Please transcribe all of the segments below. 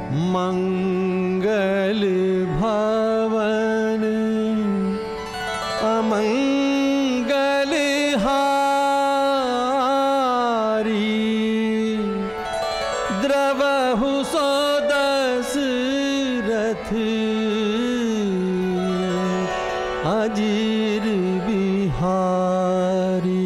मंगल भवन अमंगल हारी, द्रवहु सो दशरथ अजीर बिहारी।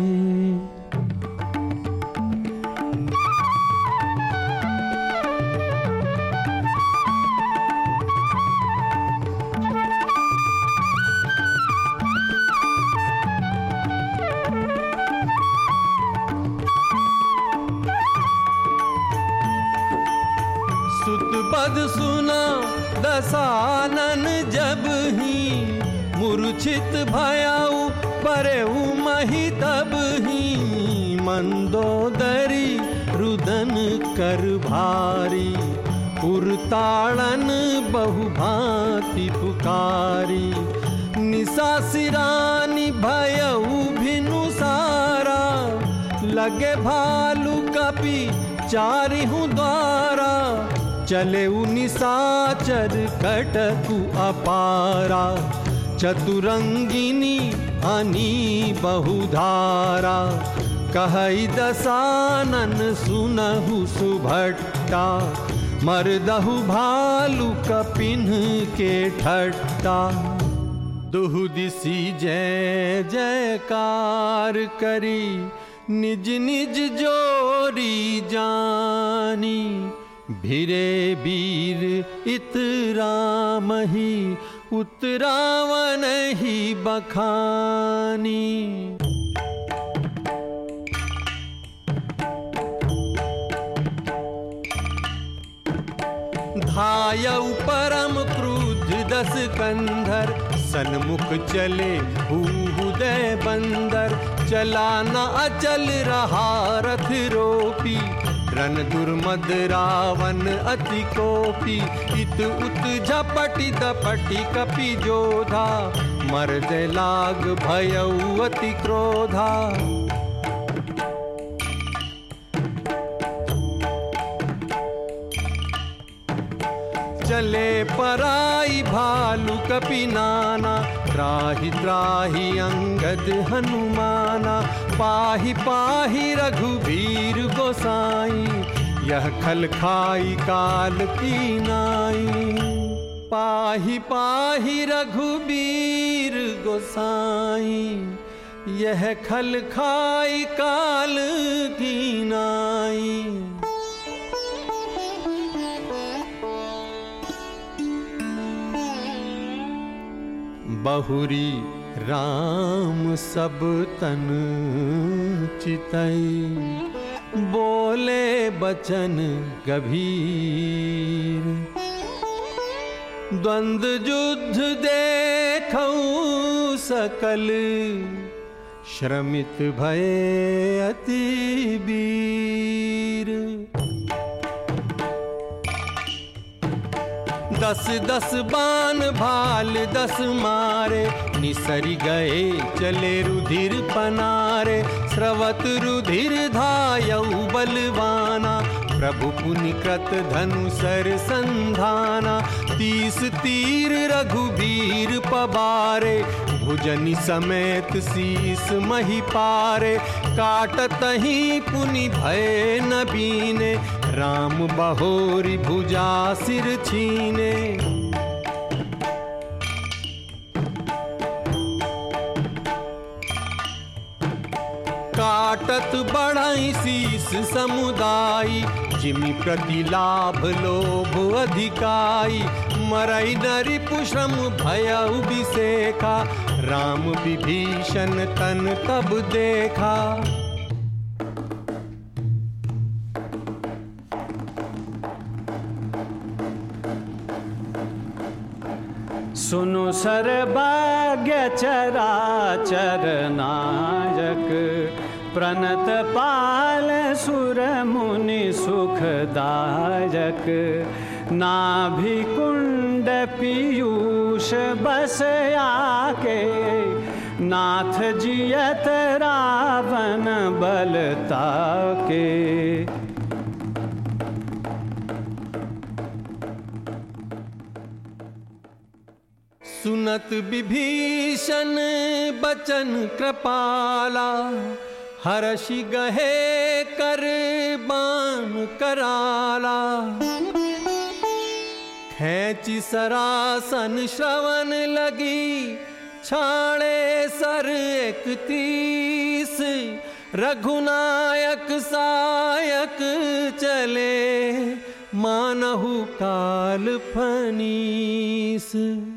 सुतपद सुना दसानन जब ही, मूर्छित भयाऊ परेऊ मही तब ही। मंदोदरी रुदन कर भारी, उरताड़न बहुभांति पुकारी। निशासिरानी भयऊ भिनु सारा, लगे भालू कपि चारिहु द्वारा। चले निशाचर कटकु अपारा, चतुरंगिनी अनी बहुधारा। कहई दसानन सुनहु सुभट्टा, मरदहु भालू कपिन के ठट्टा। दुहु दिसी जय जयकार करी, निज निज जोरी जानी। भिरे वीर इत रामहि, उतरावन ही बखानी। धायउ परम क्रुद्ध दस कंधर, सन्मुख चले हुदय बंदर। चला न अचल रहा रथ रोपी, रन दुर्मद रावण अति कोपी। इत उत झपटि दपटि कपि जोधा, मर्द लाग भयउ अति क्रोधा। चले पराई भालू कपि नाना, त्राहि त्राहि अंगद हनुमाना। पाहि पाहि रघुबीर गोसाई, यह खल खाई काल की नाई। पाहि पाहि रघुबीर गोसाई, यह खल खाई काल की नाई। बहुरी राम सब तन चितई, बोले बचन गभीर। द्वंद युद्ध देखऊं सकल, श्रमित भये अति वीर। दस दस बाण भाल दस मारे, निसरी गए चले रुधिर पनारे। स्रवत रुधिर धायउ बलवाना, प्रभु पुनि कृत धनुसर संधाना। 30 तीर रघुबीर पबारे, भुजनि समेत शीस मही पारे। काटत ही पुनि भय न बीने, राम बहोरी भुजा सिर छीने। काटत बढ़ई शीस समुदाई, जिमि प्रति लाभ लोभ अधिकाई। मरई नरिपु श्रम भयउ बिसेखा, राम विभीषण तन तब देखा। सुनु सर्वज्ञ चराचर नायक, प्रणत पाल सुर मुनि सुखदायक। नाभि कुंड पीयूष बस आके, नाथ जियत रावण बल ताके। सुनत विभीषण बचन कृपाला, हर्षि गहे कर बाण कराला। खेंचि सरासन श्रवण लगी, छाड़े सर 31। रघुनायक सायक चले, मानहु काल फनीस।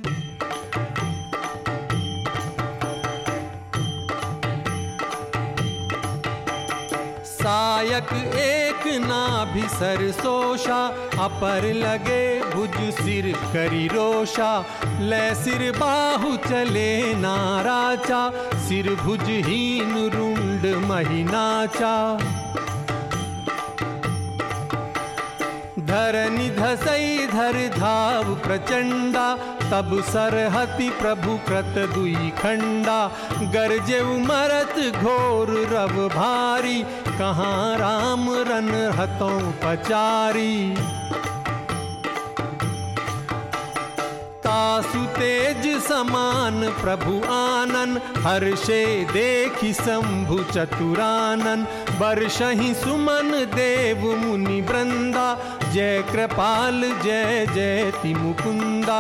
सायक एक नाभि सरसोषा, अपर लगे भुज सिर करी रोषा। ले सिर बाहु चले नाराचा, सिर भुजहीन रुंड महिनाचा। धरनि धसई धर धाव प्रचंडा, तब सरहति प्रभु कृत दुई खंडा। गरजे उमरत घोर रव भारी, कहाँ राम रन हतों पचारी। तासु तेज समान प्रभु आनन, हर्षे देखि शंभु चतुरानन। बरसहि सुमन देव मुनि वृंदा, जय कृपाल जय जयति मुकुंदा।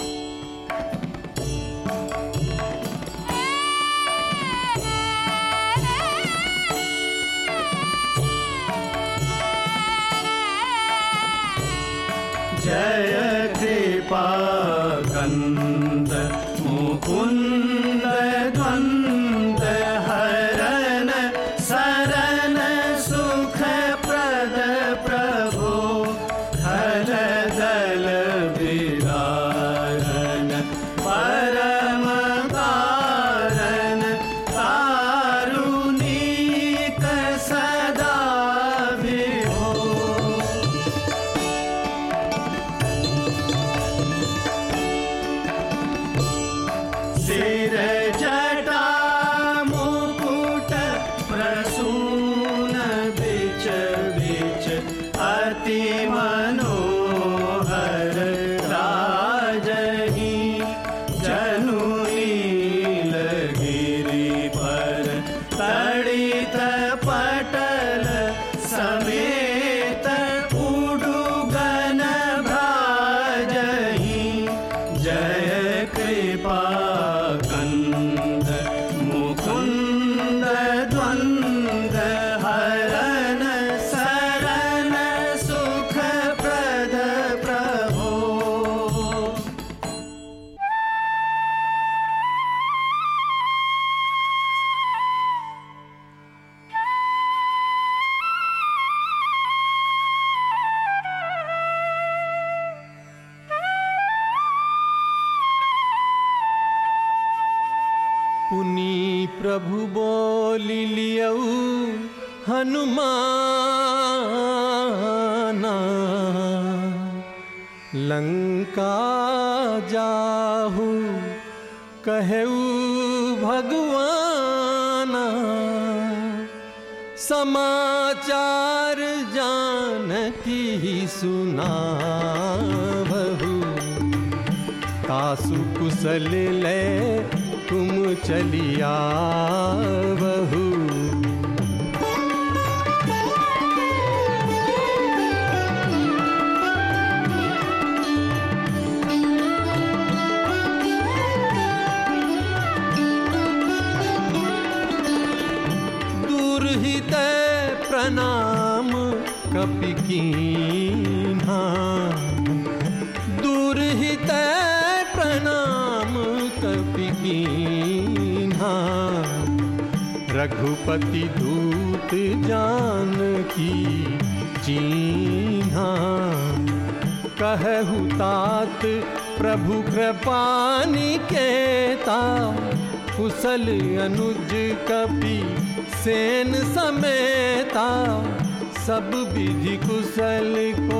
जय कृपा कंद मुकुंद द्वंद हरन, शरण सुख प्रद प्रभो हल दल विदारन। परम कारण कारुणिक सदा विभो। सिर जटा मुकुट प्रसून बिच बिच, अति मनोहर राजहि। जनु नीलगिरि पर तड़ित पटल समेत, उडुगन भ्राजहि। जय कृपा कंद मुकुंद द्वंद हरन, शरण सुख प्रद प्रभो। पुनि प्रभु बोलि लियऊ हनुमाना, लंका जाहु कहऊ भगवाना। समाचार जानकी सुनावहु, तासु कुशल ले तुम चलिया बहू। दूरहित प्रणाम कपि कीन्हा, दूरहित प्रणाम कपि कीन्हा। रघुपति दूत जानकी चीन्हा, कहहु तात प्रभु कृपा निकेता। कुशल अनुज कपि सेन समेता, सब विधि कुशल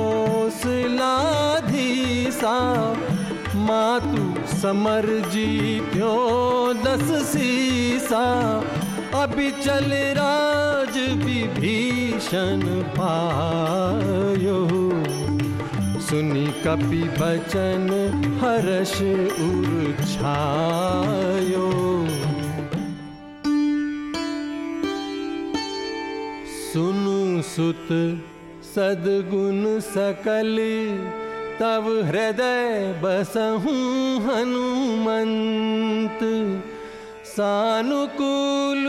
कौशलाधीसा। मातु समर जीत्यो 10 सीसा, अबिचल राज विभीषण पायो। सुनी कपि बचन हर्ष उर छायो। सुनु सुत सद्गुण सकल तब हृदय बसहु हनुमंत। सानुकूल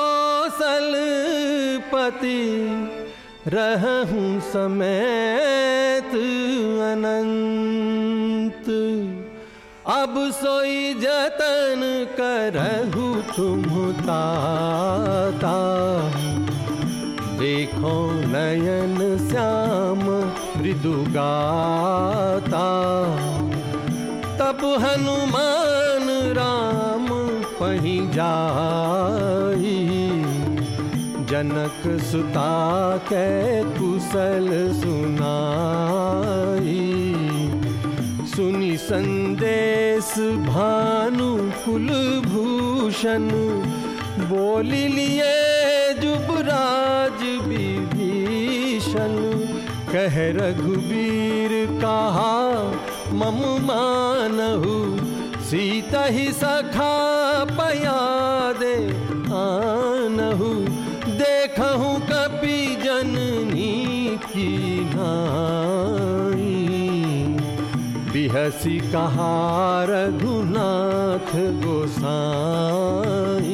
कौशलपति रहूं समेत अनंत। अब सोई जतन करहु तुम ताता। देखो नयन श्याम मृदु गाता। तब हनुमान राम पहीं जाई। जनक सुता के कुशल सुनाई। सुनी संदेश भानु कुलभूषण। बोली लिए जुबराज विभीषण। कह रघुबीर कहा मम मानहु। सीता ही सखा पयादे आनहु। देखहु कपि जननी की नाई। बिहसी कहा रघुनाथ गोसाई।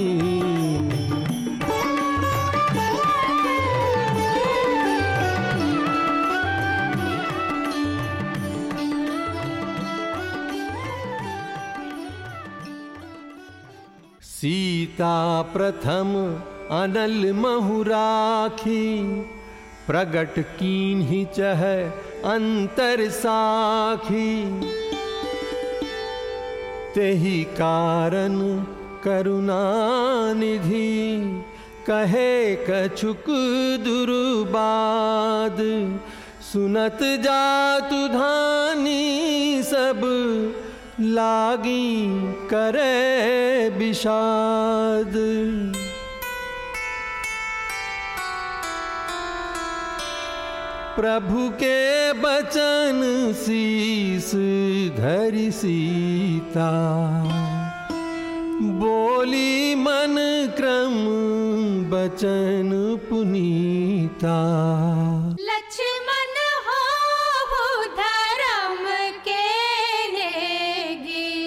सीता प्रथम अनल महु राखी। प्रगट कीन्ही चह अंतर साखी। तेहि कारण करुणा निधि। कहे कछुक दुर्बाद। सुनत जातु धानी सब। लागी करे विषाद। प्रभु के बचन शीस धरि सीता। बोली मन क्रम बचन पुनीता। लक्ष्मण हो धर्म के नेगी।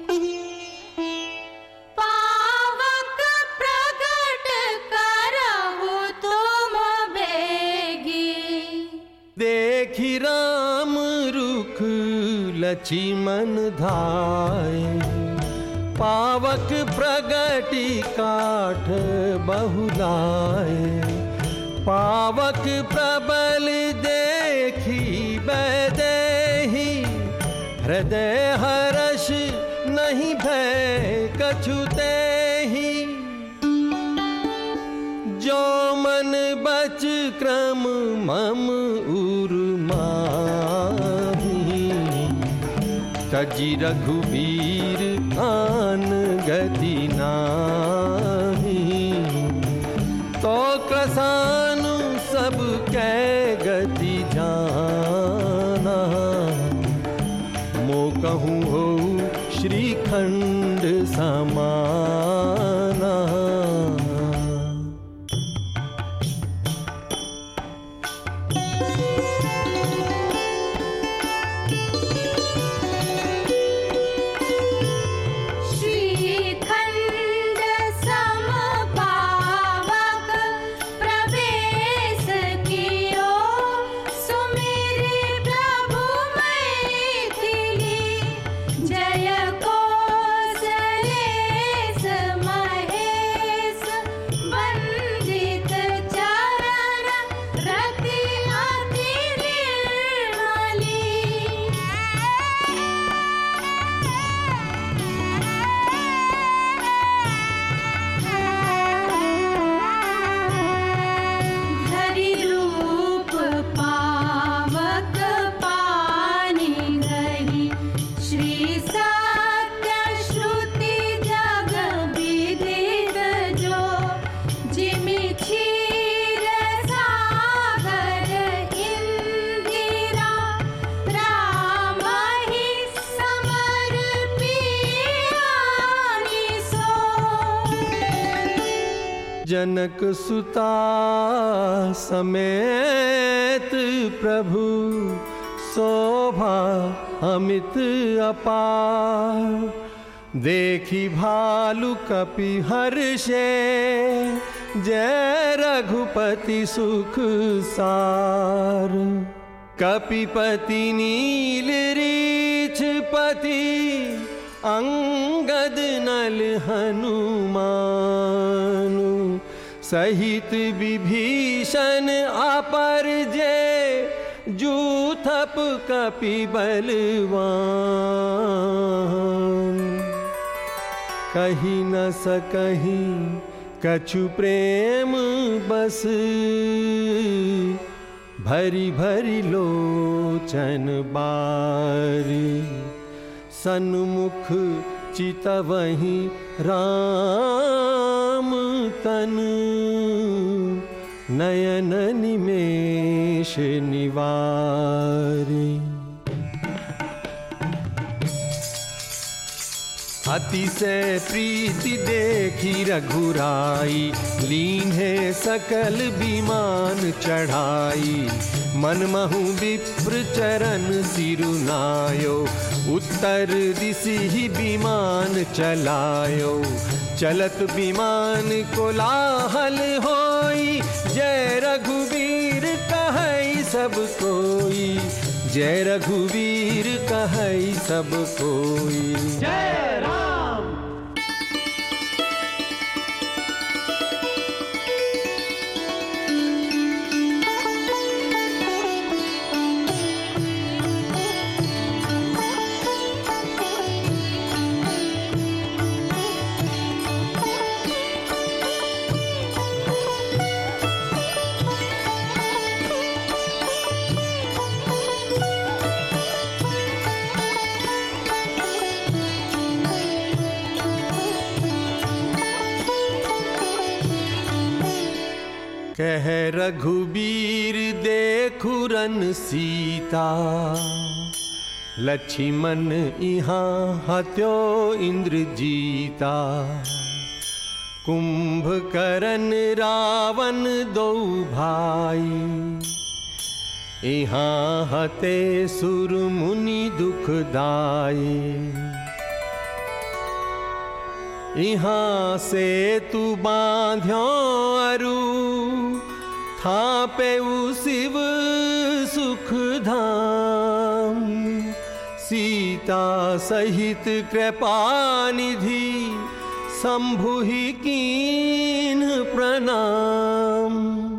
पावक प्रगट करहु तुम बेगी। देखी राम रुख लक्ष्मण धाय। पावक प्रगति काठ बहुलाए। पावक प्रबल देखी बैदेही। हृदय हर्ष नहीं भय कछु तेहि। जो मन बच क्रम मम उर्माही। तजी रघुबीर आन गति नाही। तो क्रसानु सब कै गति जाना। मो कहूँ हो श्रीखंड समाना। जय कौशलेश जनक सुता समेत प्रभु शोभा अमित अपार। देखी भालु कपि हर्षे जय रघुपति सुख सार। कपिपति नील रीछ पति अंगद नल हनुमानु। सहित विभीषण अपर जे जूथप कपि बलवान। कही न सकही कछु प्रेम बस भरी भरी लोचन बारी। सन्मुख चितवहि राम तन नयन निमेष निवारी। अतिशय प्रीति देखी रघुराई लीन्हे सकल विमान चढ़ाई। मनमहु विप्र चरण सिरुनायो उत्तर दिशि ही विमान चलायो। चलत विमान कोलाहल होई जय रघुवीर कहई सब कोई। जय रघुवीर कहई सब कोई। जय राम। कह रघुबीर देखु रन सीता। लक्ष्मण इहाँ हत्यो इंद्रजीता। कुंभकर्ण रावण दो भाई। इहाँ हते सुर मुनि दुखदाई। इहाँ से तू बांध्यो अरु थापे शिव सुख धाम। सीता सहित कृपा निधि शंभु ही कीन प्रणाम।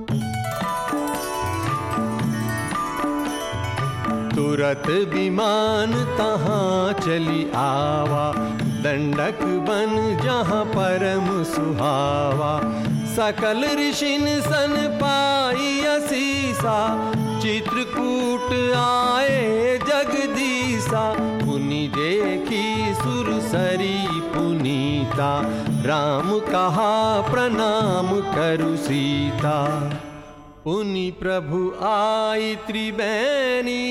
तुरत विमान तहाँ चली आवा। दंडक बन जहाँ परम सुहावा। सकल ऋषिन सन पाई असीसा। चित्रकूट आए जगदीसा। पुनि देखी सुरसरी पुनीता। राम कहा प्रणाम करु सीता। पुनि प्रभु आई त्रिबैनी।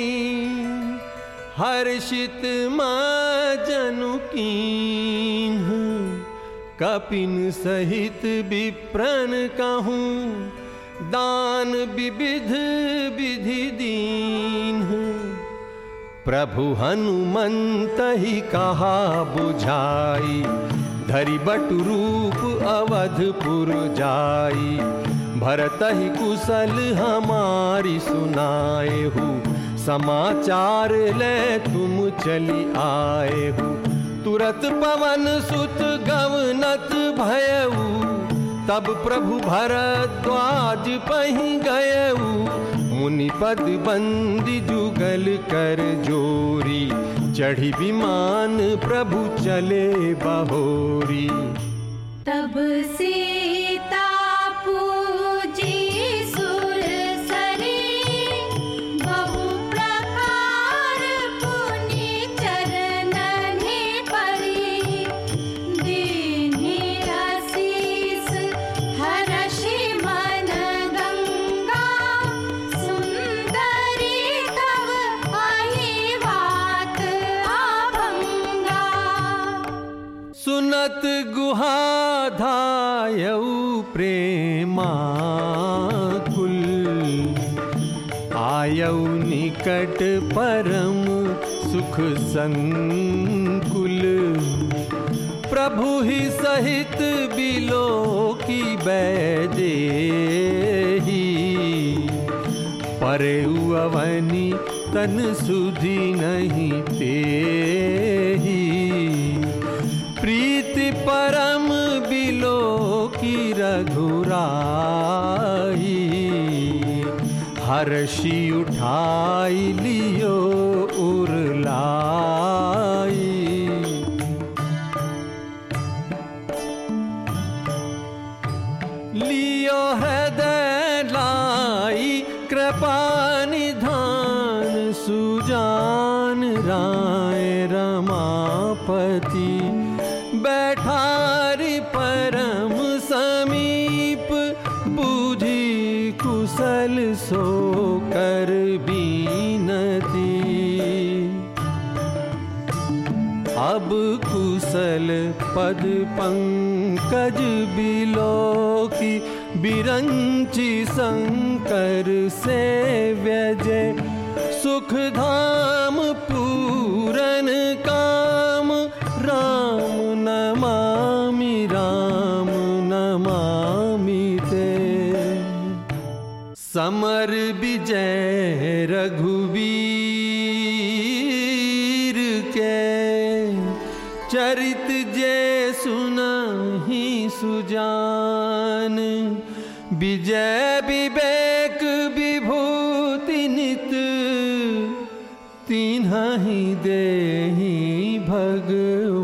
हर्षित जनु कीन्ह। कपिन सहित विप्रन कहूँ दान विविध विधि दीन्ह। प्रभु हनुमंत ही कहा बुझाई। धरि बटु रूप अवधपुर जाई। भरत ही कुशल हमारी सुनाए हो। समाचार ले तुम चली आए हो। तुरत पवन सुत गवनत भयऊ। तब प्रभु भरद्वाज पहि गयऊ। मुनिपद बंदी जुगल कर जोरी। चढ़ी विमान प्रभु चले बहोरी। तब सीता पूजी सुरसरी। बहु प्रकार पुनि चरणनि परी। दीन्हि आशीष हरषि मन गंगा। सुंदरी तव अहि बात आभंगा। सुनत गुहा धायऊ प्रेमाकुल, आयऊ निकट परम सुख संकुल। प्रभु ही सहित बिलो की बैदेही, परेउ अवनी तन सुधि नहीं तेही। प्रीति परम बिलो की रघुराई, हर्षि उठाई लियो उरलाई। लियो हृदय लाई कृपा निधान, सुजान राय रमापति। बैठारी परम समीप, बूझी कुशल सो कर बीनती। अब कुशल पद पंकज बिलो की, बिरंची शंकर से व्यजय। सुख धाम पूरन काम, राम नमामि राम नमामि ते। समर विजय रघुवीर के, चरित जे सुनाहि सुजान। विजय विवेक विभूति नित, तिन्हि देहि भगवान।